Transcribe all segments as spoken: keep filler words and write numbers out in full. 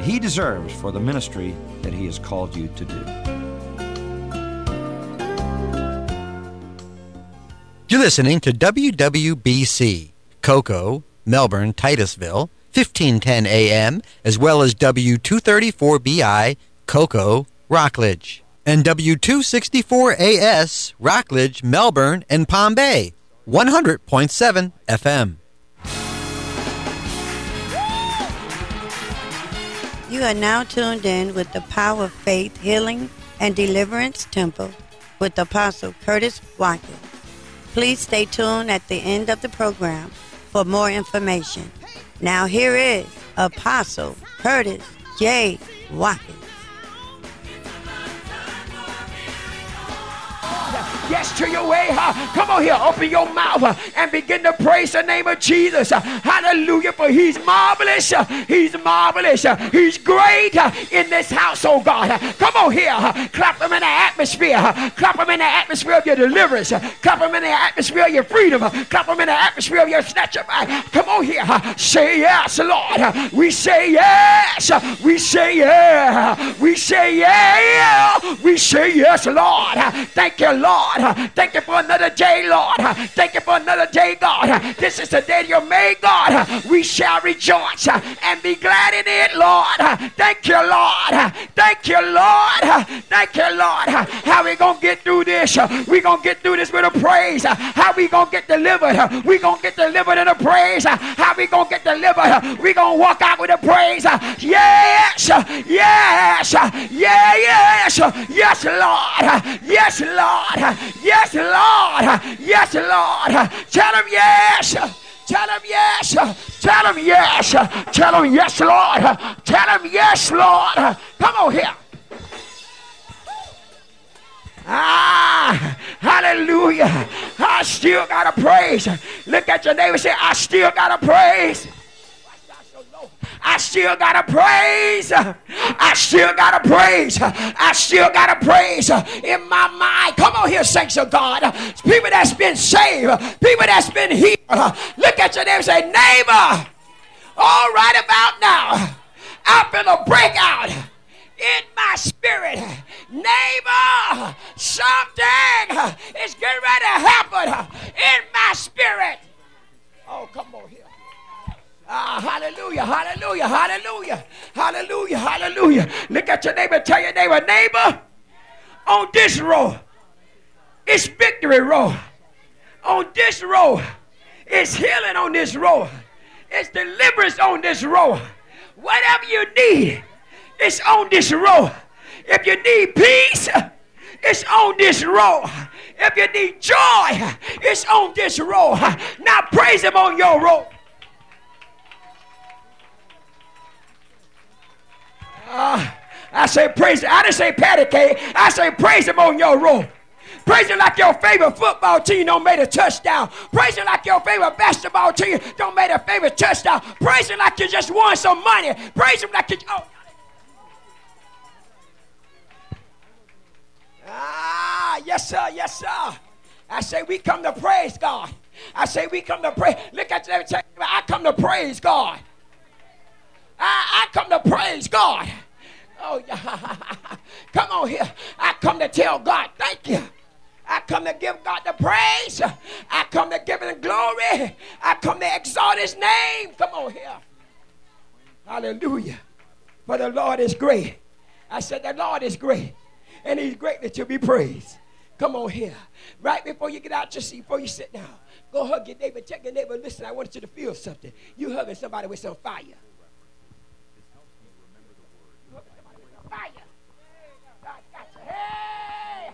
he deserves for the ministry that he has called you to do. You're listening to W W B C, Cocoa, Melbourne, Titusville, fifteen ten A M, as well as W two thirty-four B I, Cocoa, Rockledge, and W two sixty-four A S, Rockledge, Melbourne, and Palm Bay, one hundred point seven F M. You are now tuned in with the Power of Faith, Healing, and Deliverance Temple with Apostle Curtis Watkins. Please stay tuned at the end of the program for more information. Now here is Apostle Curtis J. Watkins. Yes to your way. Huh? Come on here. Open your mouth uh, and begin to praise the name of Jesus. Uh, hallelujah. For he's marvelous. Uh, he's marvelous. Uh, he's great uh, in this house, oh God. Uh, come on here. Uh, clap him in the atmosphere. Uh, clap him in the atmosphere of your deliverance. Uh, clap him in the atmosphere of your freedom. Uh, clap him in the atmosphere of your snatcher. Uh, come on here. Uh, say yes, Lord. Uh, we say yes. Uh, we say yeah. We say yeah. We say yes, Lord. Uh, thank you, Lord. Thank you for another day, Lord. Thank you for another day, God. This is the day you made, God. We shall rejoice and be glad in it, Lord. Thank you, Lord. Thank you, Lord. Thank you, Lord. How we gonna get through this? We gonna get through this with a praise. How we gonna get delivered? We gonna get delivered in a praise. How we gonna get delivered? We gonna walk out with a praise. Yes, yes, yeah, yes, yes, Lord. Yes, Lord. Yes, Lord. Yes, Lord. Tell him yes. Tell him yes. Tell him yes. Tell him yes, Lord. Tell him yes, Lord. Come on here. Ah, hallelujah. I still got to praise. Look at your neighbor and say, I still got to praise. I still gotta praise. I still gotta praise. I still gotta praise in my mind. Come on here, saints of God. People that's been saved, people that's been healed. Look at your neighbor and say, neighbor, all right about now, I'm gonna break out in my spirit. Neighbor, something is getting ready to happen in my spirit. Oh, come on here. Ah, hallelujah, hallelujah, hallelujah, hallelujah, hallelujah. Look at your neighbor, tell your neighbor, neighbor, on this road, it's victory road. On this road, it's healing on this road. It's deliverance on this road. Whatever you need, it's on this road. If you need peace, it's on this road. If you need joy, it's on this road. Now praise him on your road. Uh, I say praise him. I didn't say patty cake. I say praise him on your road. Praise him like your favorite football team don't make a touchdown. Praise him like your favorite basketball team don't make a favorite touchdown. Praise him like you just won some money. Praise him like you... Oh. Ah, yes, sir, yes, sir. I say we come to praise God. I say we come to pray. Look at you. I come to praise God. I, I come to praise God. Oh, yeah. Come on here. I come to tell God, thank you. I come to give God the praise. I come to give him glory. I come to exalt his name. Come on here. Hallelujah. For the Lord is great. I said the Lord is great. And he's greatly to be praised. Come on here. Right before you get out your seat, before you sit down, go hug your neighbor. Tell your neighbor, listen, I want you to feel something. You hugging somebody with some fire. Fire. God got you. Hey.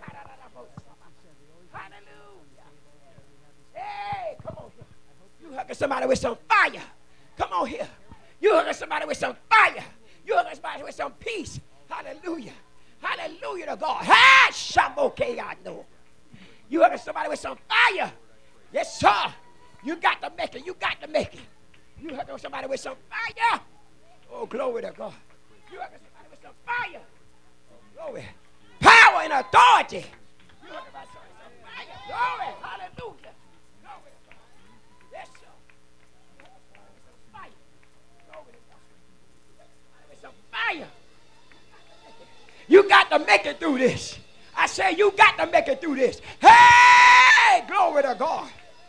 Hallelujah. Hey, come on here. You hugging somebody with some fire. Come on here. You hugging somebody with some fire. You hugging somebody with some peace. Hallelujah. Hallelujah to God. Hey, Shamokeyano. You hugging somebody with some fire. Yes, sir. You got to make it. You got to make it. You hugging somebody with some fire. Oh, glory to God. You hugging somebody with some fire. Glory. Power and authority. You hugging somebody with some fire. Glory. Hallelujah. Glory to God. Yes, sir. You hugging somebody with some fire. Glory to God. You hugging somebody with some fire. fire. You got to make it through this. I say you got to make it through this. Hey, glory to God.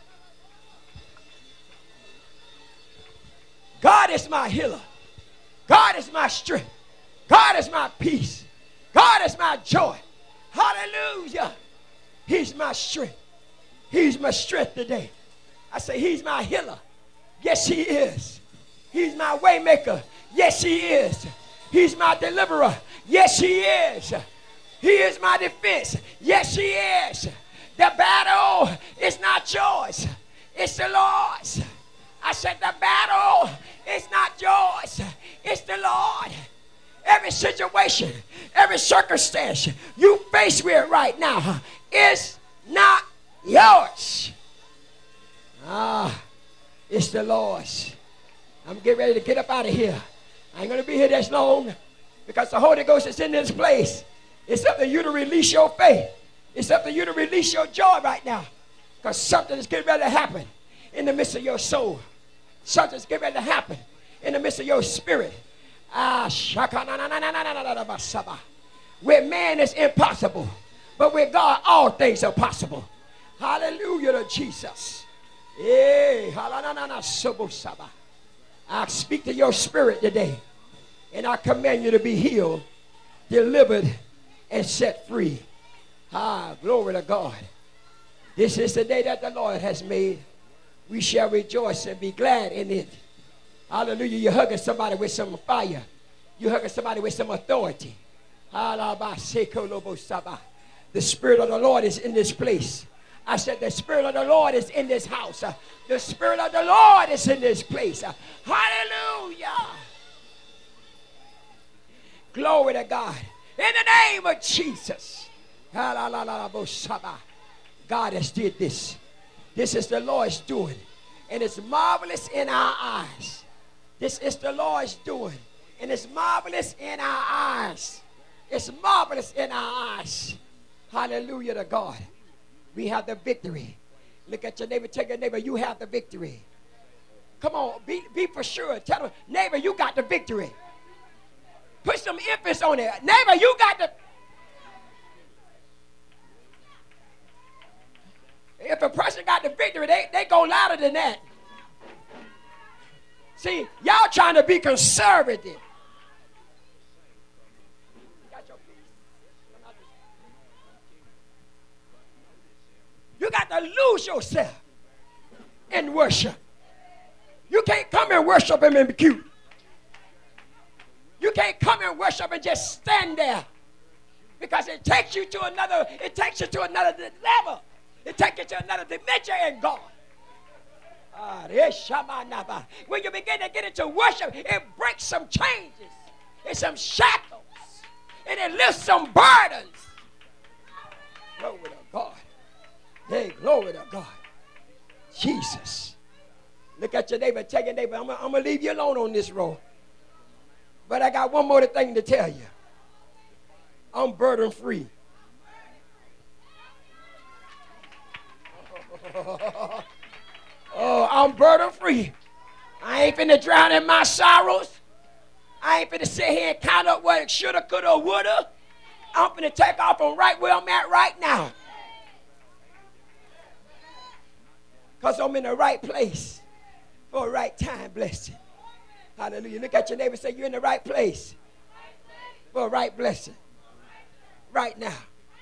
God is my healer. God is my strength. God is my peace. God is my joy. Hallelujah. He's my strength. He's my strength today. I say he's my healer. Yes, he is. He's my way maker. Yes, he is. He's my deliverer. Yes, he is. He is my defense. Yes, he is. The battle is not yours. It's the Lord's. I said the battle is not yours. It's the Lord. Every situation, every circumstance you face with right now is not yours. Ah, it's the Lord's. I'm getting ready to get up out of here. I ain't going to be here this long because the Holy Ghost is in this place. It's up to you to release your faith. It's up to you to release your joy right now because something is getting ready to happen in the midst of your soul. Something's getting ready to happen in the midst of your spirit. Ah, with man it's impossible, but with God all things are possible. Hallelujah to Jesus. Hey, I speak to your spirit today, and I command you to be healed, delivered, and set free. Ah, glory to God. This is the day that the Lord has made. We shall rejoice and be glad in it. Hallelujah. You're hugging somebody with some fire. You're hugging somebody with some authority. The Spirit of the Lord is in this place. I said the Spirit of the Lord is in this house. The Spirit of the Lord is in this place. Hallelujah. Glory to God. In the name of Jesus. God has did this. This is the Lord's doing. And it's marvelous in our eyes. This is the Lord's doing. And it's marvelous in our eyes. It's marvelous in our eyes. Hallelujah to God. We have the victory. Look at your neighbor. Tell your neighbor, you have the victory. Come on, be, be for sure. Tell them, neighbor, you got the victory. Put some emphasis on it. Neighbor, you got the... If a person got the victory, they, they go louder than that. See, y'all trying to be conservative. You got to lose yourself in worship. You can't come and worship him and be cute. You can't come and worship and just stand there, because it takes you to another, it takes you to another level. It takes you to another dimension in God. When you begin to get into worship, it breaks some changes and some shackles, and it lifts some burdens. Glory to God. Hey, glory to God. Jesus. Look at your neighbor. Tell your neighbor, I'm going to leave you alone on this road. But I got one more thing to tell you. I'm burden free. Oh, I'm burden free. I ain't finna drown in my sorrows. I ain't finna sit here and count up what it shoulda, coulda, or woulda. I'm finna take off from right where I'm at right now. Because I'm in the right place for a right time blessing. Hallelujah. Look at your neighbor and say, you're in the right place for a right blessing. Right now.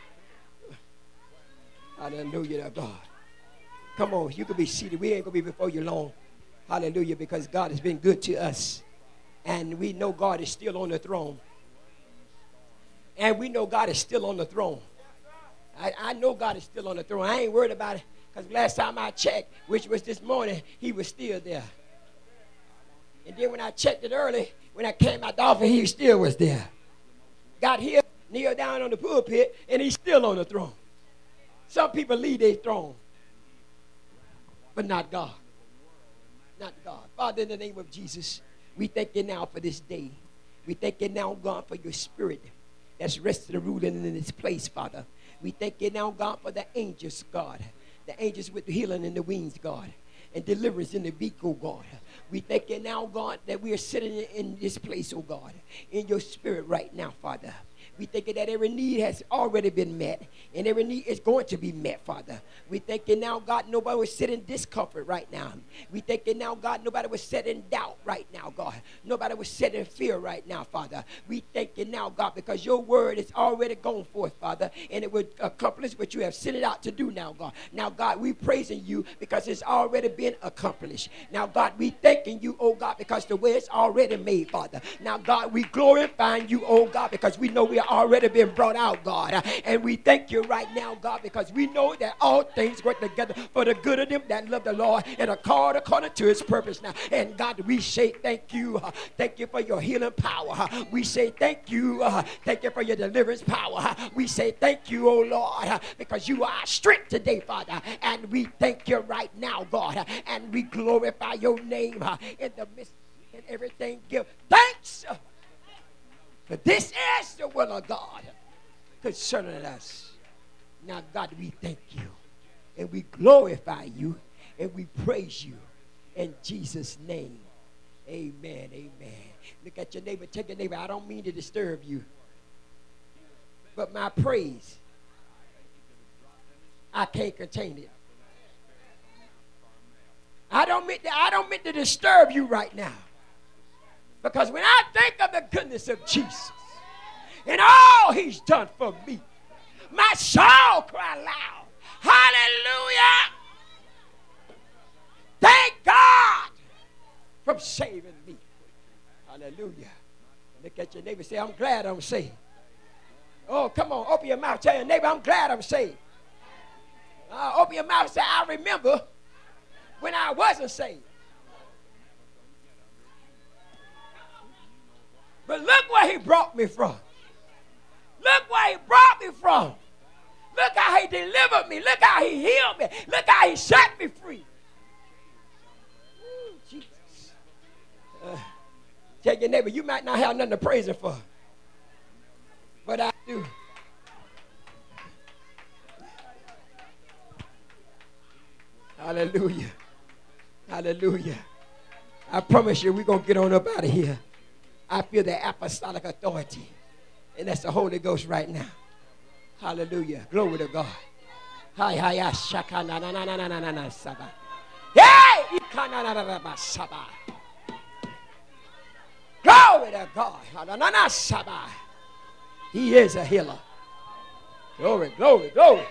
Hallelujah to God. Come on, you can be seated. We ain't going to be before you long. Hallelujah, because God has been good to us. And we know God is still on the throne. And we know God is still on the throne. I, I know God is still on the throne. I ain't worried about it, because last time I checked, which was this morning, he was still there. And then when I checked it early, when I came out the office, he still was there. Got here, kneeled down on the pulpit, and he's still on the throne. Some people leave their throne, but not God. Not God. Father, in the name of Jesus, we thank you now for this day. We thank you now, God, for your spirit that's resting and ruling in this place, Father. We thank you now, God, for the angels, God. The angels with the healing in the wings, God. and deliverance in the weak, oh God. We thank you now, God, that we are sitting in this place, oh God, in your spirit right now, Father. We thank you that every need has already been met, and every need is going to be met, Father. We thank you now, God, nobody will sit in discomfort right now. We thank you now, God, nobody will sit in doubt right now, God. Nobody will sit in fear right now, Father. We thank you now, God, because your word is already gone forth, Father, and it will accomplish what you have sent it out to do now, God. Now, God, we praising you because it's already been accomplished. Now, God, we thanking you, oh God, because the way it's already made, Father. Now, God, we glorifying you, oh God, because we know we are already been brought out, God. And we thank you right now, God, because we know that all things work together for the good of them that love the Lord and are called according to his purpose now. And God, we say thank you. Uh, thank you for your healing power. Uh, we say thank you. Uh, thank you for your deliverance power. Uh, we say thank you, oh Lord, uh, because you are our strength today, Father. And we thank you right now, God. Uh, and we glorify your name uh, in the midst of everything. Give thanks. Uh, For this is the will of God concerning us. Now, God, we thank you, and we glorify you, and we praise you in Jesus' name. Amen, amen. Look at your neighbor, take your neighbor. I don't mean to disturb you, but my praise, I can't contain it. I don't mean to, I don't mean to disturb you right now. Because when I think of the goodness of Jesus and all he's done for me, my soul cry loud, hallelujah. Thank God for saving me. Hallelujah. Look at your neighbor and say, I'm glad I'm saved. Oh, come on, open your mouth. Tell your neighbor, I'm glad I'm saved. Uh, open your mouth and say, I remember when I wasn't saved. But look where he brought me from. Look where he brought me from. Look how he delivered me. Look how he healed me. Look how he set me free. Ooh, Jesus. Uh, tell your neighbor, you might not have nothing to praise him for. But I do. Hallelujah. Hallelujah. I promise you we're going to get on up out of here. I feel the apostolic authority. And that's the Holy Ghost right now. Hallelujah. Glory to God. Hi, hi, ya, shaka, na, na, na, na, na, na, na, saba. Hey! Ika, na, na, na, na, na, saba. Glory to God. Ha, na, na, na, saba. He is a healer. Glory, glory, glory.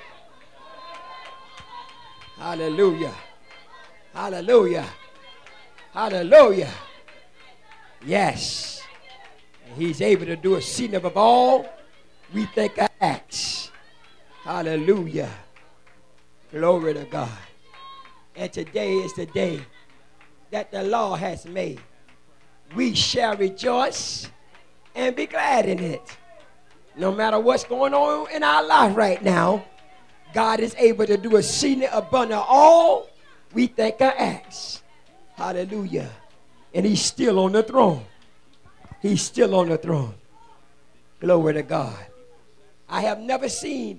Hallelujah. Hallelujah. Hallelujah. Yes. He's able to do exceeding above all we think our acts. Hallelujah. Glory to God. And today is the day that the Lord has made. We shall rejoice and be glad in it. No matter what's going on in our life right now, God is able to do exceeding abundant all we think our acts. Hallelujah. And he's still on the throne. He's still on the throne. Glory to God. I have never seen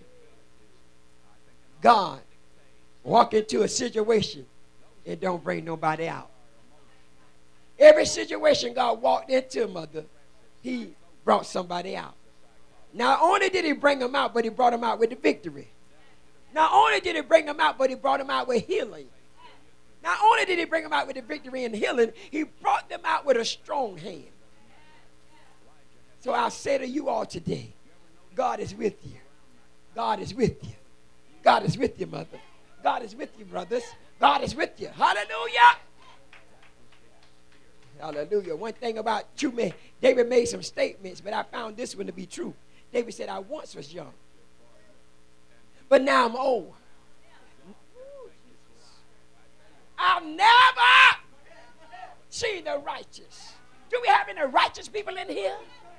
God walk into a situation and don't bring nobody out. Every situation God walked into, mother, he brought somebody out. Not only did he bring them out, but he brought them out with the victory. Not only did he bring them out, but he brought them out with healing. Not only did he bring them out with the victory and healing, he brought them out with a strong hand. So I say to you all today, God is with you. God is with you. God is with you, mother. God is with you, brothers. God is with you. Hallelujah. Hallelujah. One thing about true men, David made some statements, but I found this one to be true. David said, I once was young, but now I'm old. I've never seen the righteous. Do we have any righteous people in here?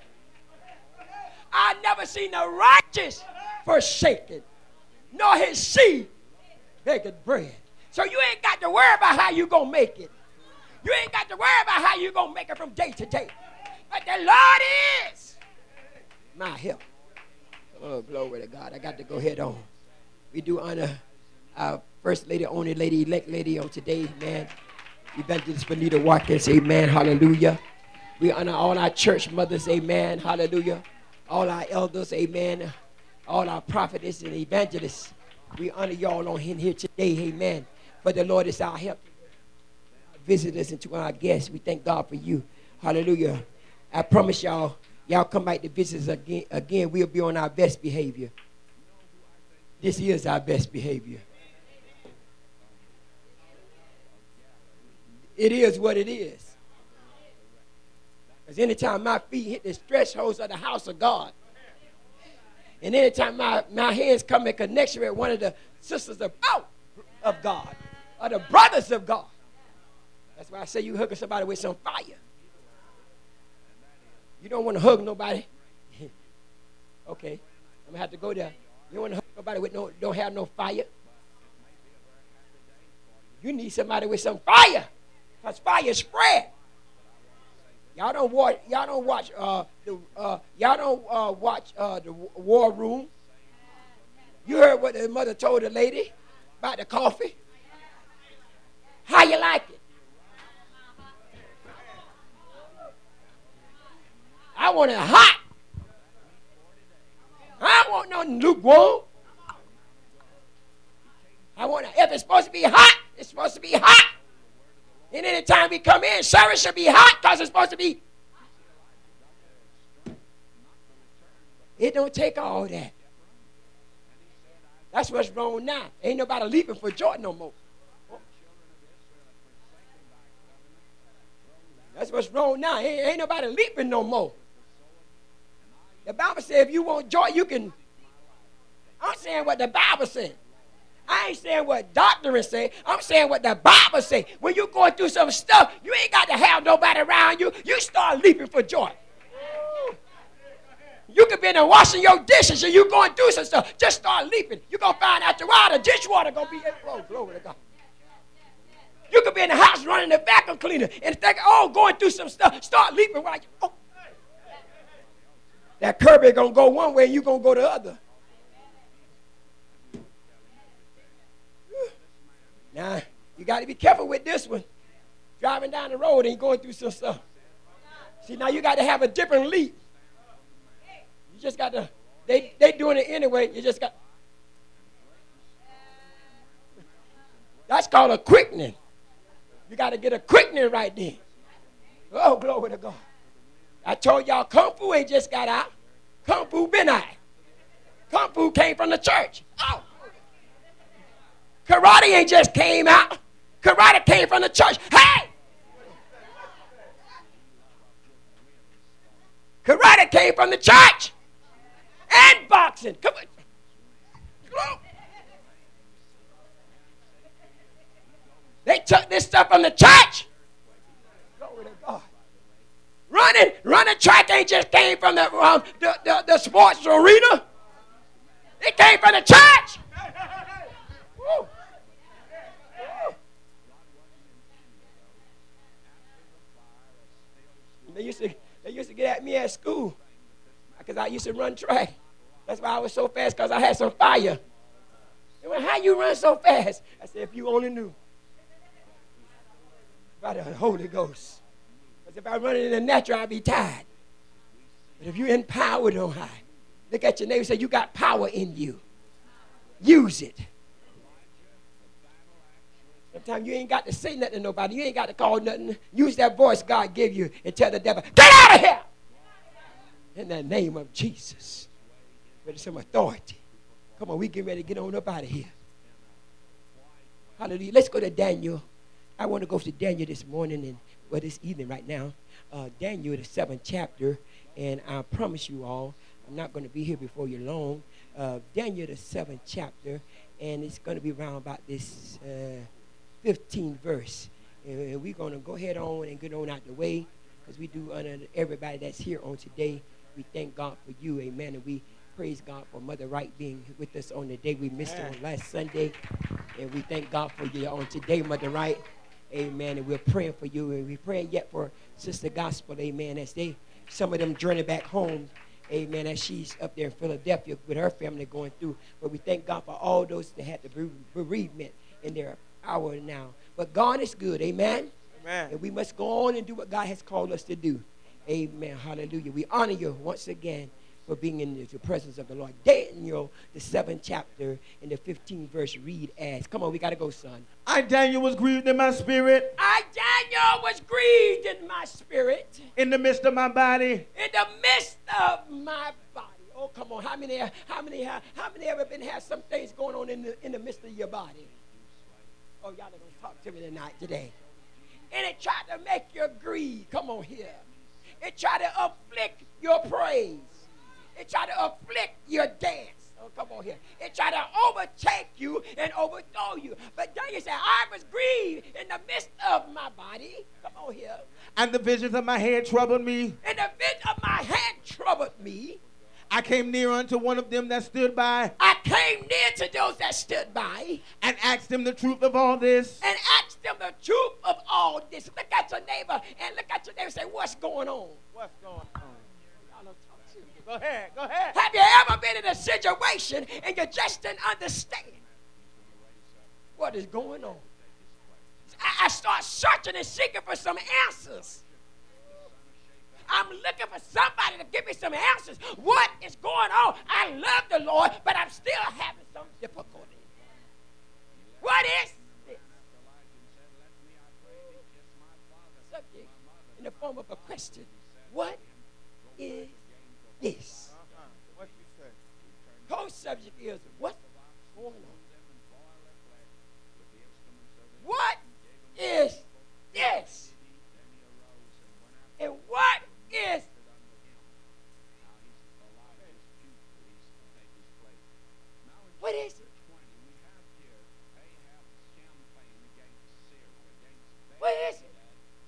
I've never seen the righteous forsaken, nor his seed begging bread. So you ain't got to worry about how you going to make it. You ain't got to worry about how you going to make it from day to day. But the Lord is my help. Oh, glory to God. I got to go head on. We do honor our First Lady, only lady, elect lady on today, man. Evangelist Benita Watkins, amen, hallelujah. We honor all our church mothers, amen, hallelujah. All our elders, amen. All our prophets and evangelists. We honor y'all on in here today, amen. For the Lord is our help. Visitors and to our guests, we thank God for you, hallelujah. I promise y'all, y'all come back to visit us again, again, we'll be on our best behavior. This is our best behavior. It is what it is. Because anytime my feet hit the thresholds of the house of God, and anytime my, my hands come in connection with one of the sisters of, oh, of God, or the brothers of God, that's why I say you hug somebody with some fire. You don't want to hug nobody. Okay, I'm going to have to go there. You don't want to hug nobody with no, don't have no fire. You need somebody with some fire. Because fire spread. Y'all don't watch. Y'all don't watch. Uh, the uh, y'all don't uh, watch uh, the War Room. You heard what the mother told the lady about the coffee. How you like it? I want it hot. I don't want nothing lukewarm. I want it. If it's supposed to be hot, it's supposed to be hot. And anytime we come in, service should be hot because it's supposed to be. It don't take all that. That's what's wrong now. Ain't nobody leaping for joy no more. That's what's wrong now. Ain't, ain't nobody leaping no more. The Bible says if you want joy, you can. I'm saying what the Bible says. I ain't saying what doctrines say. I'm saying what the Bible say. When you're going through some stuff, you ain't got to have nobody around you. You start leaping for joy. You could be in there washing your dishes and you going through some stuff. Just start leaping. You're going to find out your while the dishwater going to be in. Oh, glory to God. You could be in the house running the vacuum cleaner and think, oh, going through some stuff. Start leaping while you, oh. That curb is going to go one way and you're going to go the other. Now, you got to be careful with this one. Driving down the road and going through some stuff. See, now you got to have a different leap. You just got to, they they doing it anyway. You just got. That's called a quickening. You got to get a quickening right then. Oh, glory to God. I told y'all Kung Fu ain't just got out. Kung Fu been out. Kung Fu came from the church. Oh. Karate ain't just came out. Karate came from the church. Hey! Karate came from the church. And boxing. Come on. They took this stuff from the church. Glory to God. Running, running track ain't just came from the, um, the, the, the sports arena. It came from the church. Woo. They used to, they used to get at me at school because I used to run track. That's why I was so fast, because I had some fire. They went, how you run so fast? I said, if you only knew. By the Holy Ghost. Because if I run it in the natural, I'd be tired. But if you're empowered on high, look at your neighbor and say, you got power in you. Use it. Sometimes you ain't got to say nothing to nobody. You ain't got to call nothing. Use that voice God give you and tell the devil, get out of here! In the name of Jesus. With some authority. Come on, we get ready to get on up out of here. Hallelujah. Let's go to Daniel. I want to go to Daniel this morning and, well, this evening right now. Uh, Daniel, the seventh chapter. And I promise you all, I'm not going to be here before you long. Uh, Daniel, the seventh chapter. And it's going to be around about this uh, fifteenth verse. And we're going to go ahead on and get on out the way. Because we do honor everybody that's here on today. We thank God for you. Amen. And we praise God for Mother Wright being with us on the day we missed her on last Sunday. And we thank God for you on today, Mother Wright. Amen. And we're praying for you. And we're praying yet for Sister Gospel. Amen. As they, some of them journey back home. Amen. As she's up there in Philadelphia with her family going through. But we thank God for all those that had the bereavement. in their hour now. But God is good. Amen. Amen. And we must go on and do what God has called us to do. Amen. Hallelujah. We honor you once again for being in the presence of the Lord. Daniel, the seventh chapter and the fifteenth verse read as. Come on, we got to go, son. I, Daniel, was grieved in my spirit. I, Daniel, was grieved in my spirit. In the midst of my body. In the midst of my body. Oh, come on. How many, how many, how many ever been have some things going on in the, in the midst of your body? Oh, y'all are going to talk to me tonight, today. And it tried to make you grieve. Come on here. It tried to afflict your praise. It tried to afflict your dance. Oh, come on here. It tried to overtake you and overthrow you. But Daniel said, I was grieved in the midst of my body. Come on here. And the visions of my head troubled me. And the vision of my head troubled me. I came near unto one of them that stood by. I came near to those that stood by. And asked them the truth of all this. And asked them the truth of all this. Look at your neighbor and look at your neighbor and say, what's going on? What's going on? Go ahead, go ahead. Have you ever been in a situation and you just didn't understand what is going on? I, I start searching and seeking for some answers. I'm looking for somebody to give me some answers. What is going on? I love the Lord, but I'm still having some difficulty. What is this? Subject in the form of a question. What is this? Uh-huh. What you say? Whole subject is what's going on? What is this? And what is what is it? What is it?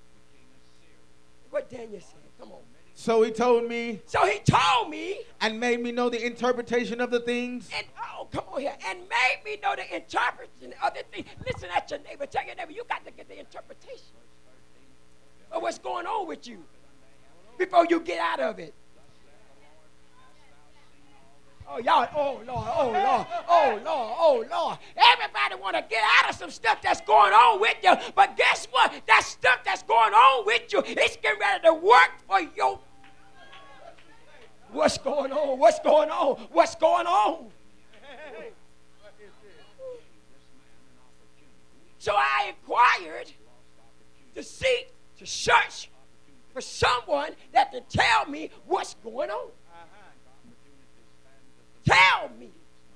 What Daniel said. Come on. So he told me. So he told me. And made me know the interpretation of the things. And oh, come on here. And made me know the interpretation of the things. Listen at your neighbor. Tell your neighbor, you got to get the interpretation of what's going on with you before you get out of it. Oh, y'all, oh, Lord, oh, Lord, oh, Lord, oh, Lord. Everybody want to get out of some stuff that's going on with you. But guess what? That stuff that's going on with you, it's getting ready to work for you. What's going on? What's going on? What's going on? So I inquired to seek, to search for someone that can tell me what's going on. Tell me.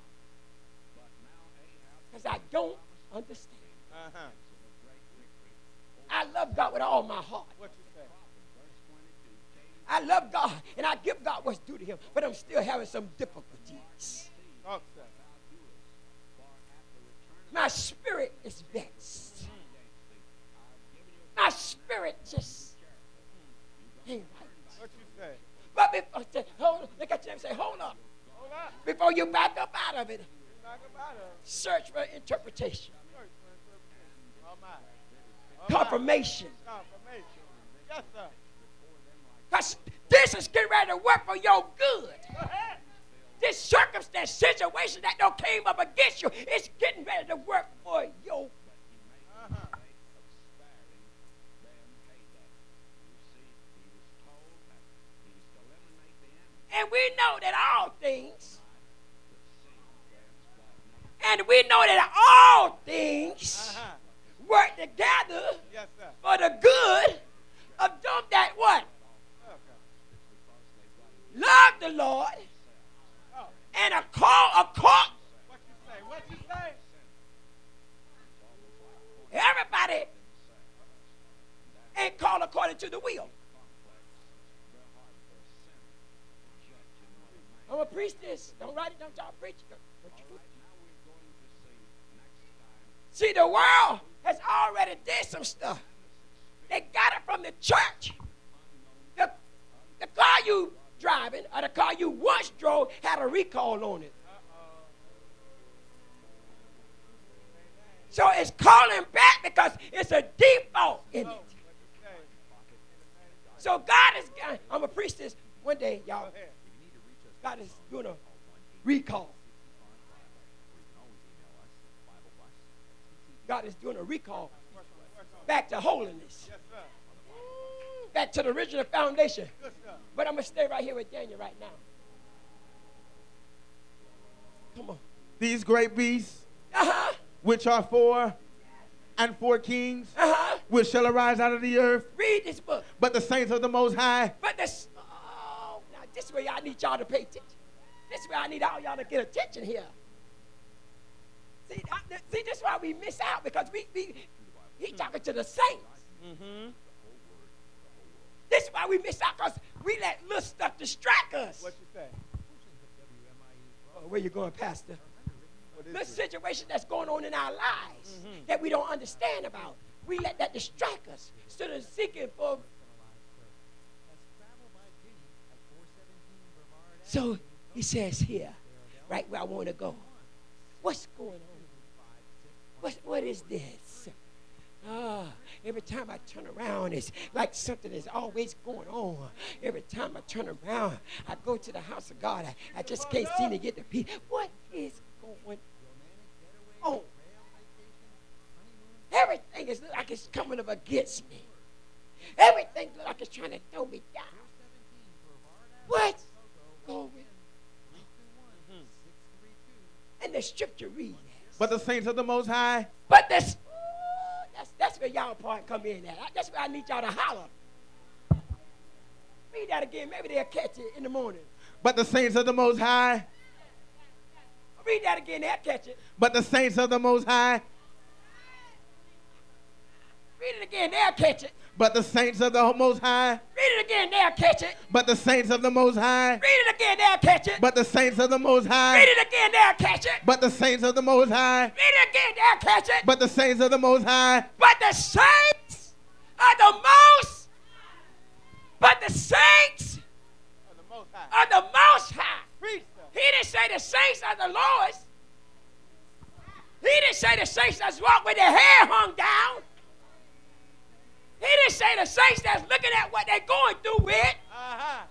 Because I don't understand. Uh-huh. I love God with all my heart. What you say? I love God, and I give God what's due to him, but I'm still having some difficulties. Talk, sir. My spirit is vexed. My spirit just ain't right. What you say? But before, say, hold, look at you and say, hold up. Hold up. Before you back up out of it, Knock about it. search for interpretation, Search for interpretation. All right. All right. confirmation. Confirmation. Yes, sir. Because this is getting ready to work for your good. Go ahead. This circumstance, situation that don't came up against you, it's getting ready to work for your good. Uh-huh. And we know that all things, and we know that all things Uh-huh. work together Yes, sir. for the good of them that what? Okay. Love the Lord Oh. and are called, are called. What you say? What you say? Everybody ain't called according to the will. I'm a preach this. Don't write it, don't y'all preach it. Don't you do it. See, the world has already did some stuff. They got it from the church. The, the car you driving, or the car you once drove, had a recall on it. So it's calling back because it's a default in it. So God is, I'm going to preach this one day, y'all. God is doing a recall. God is doing a recall back to holiness, back to the original foundation. But I'm going to stay right here with Daniel right now. Come on. These great beasts, Uh-huh. which are four and four kings, Uh-huh. which shall arise out of the earth, Read this book. but the saints of the Most High, But this, oh, now this is where I need y'all to pay attention. This is where I need all y'all to get attention here. See, I, see, this is why we miss out, because we, we he talking to the saints. mm-hmm. This is why we miss out, because we let little stuff distract us. What you say? Oh, where you going, Pastor? What is The it? situation that's going on in our lives Mhm. that we don't understand about. We let that distract us instead of seeking for. So he says here, right where I want to go. What's going on? What, what is this? Ah, every time I turn around, it's like something is always going on. Every time I turn around, I go to the house of God. I, I just can't seem to get the peace. What is going on? Everything is like it's coming up against me. Everything looks like it's trying to throw me down. What's going on? And the scripture reads. But the saints of the Most High, But this, that's, that's where y'all part come in at. That's where I need y'all to holler. Read that again. Maybe they'll catch it in the morning. but the saints of the Most High, Read that again. They'll catch it. but the saints of the Most High, Read it again. They'll catch it. but the saints of the Most High, Read it again. They'll catch it. but the saints of the Most High, Read it again. They'll catch it. but the saints of the Most Read High, it again. They'll catch it. but the saints of the Most High, Read it again. They'll catch it. but the saints of the Most High, But the saints are the most. But the saints of the Most High. are the most high. Preach, sir. He didn't say the saints are the lowest. He didn't say the saints that's walk with their hair hung down. He didn't say the saints that's looking at what they're going through with. Uh-huh.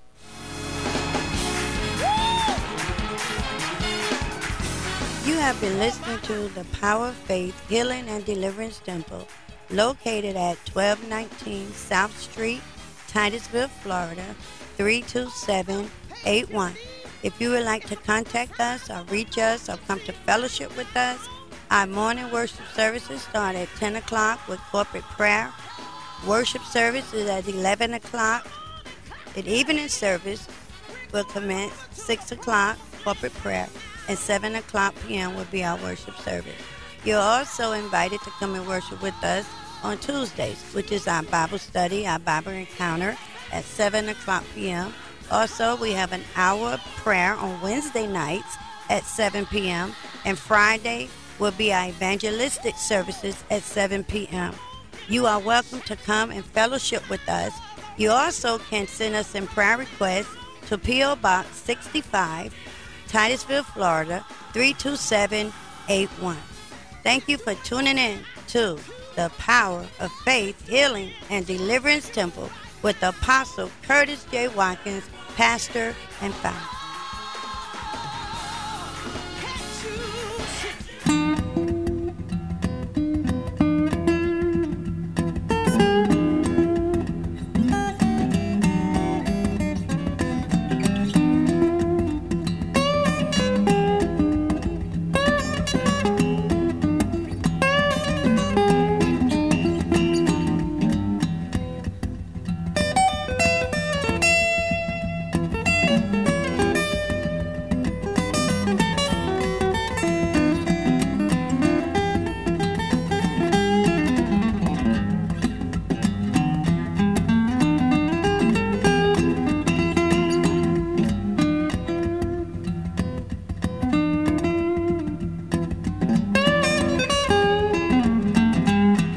You have been listening to the Power of Faith Healing and Deliverance Temple, located at twelve nineteen South Street, Titusville, Florida, three two seven eight one. If you would like to contact us or reach us or come to fellowship with us, our morning worship services start at ten o'clock with corporate prayer. Worship service is at eleven o'clock. The evening service will commence six o'clock, corporate prayer, and seven o'clock p.m. will be our worship service. You're also invited to come and worship with us on Tuesdays, which is our Bible study, our Bible encounter at seven o'clock p.m. Also, we have an hour of prayer on Wednesday nights at seven p.m. and Friday will be our evangelistic services at seven p.m. You are welcome to come and fellowship with us. You also can send us in prayer requests to P O. Box sixty-five, Titusville, Florida, three two seven eight one. Thank you for tuning in to the Power of Faith, Healing, and Deliverance Temple with Apostle Curtis J. Watkins, pastor and founder.